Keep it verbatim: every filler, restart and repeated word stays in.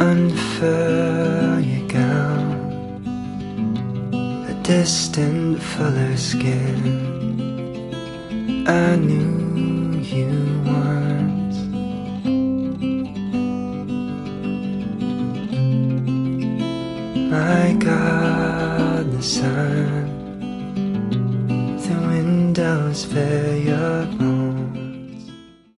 unfurl your gown, a distant fuller skin. I knew you once. My God, the sun, the windows filled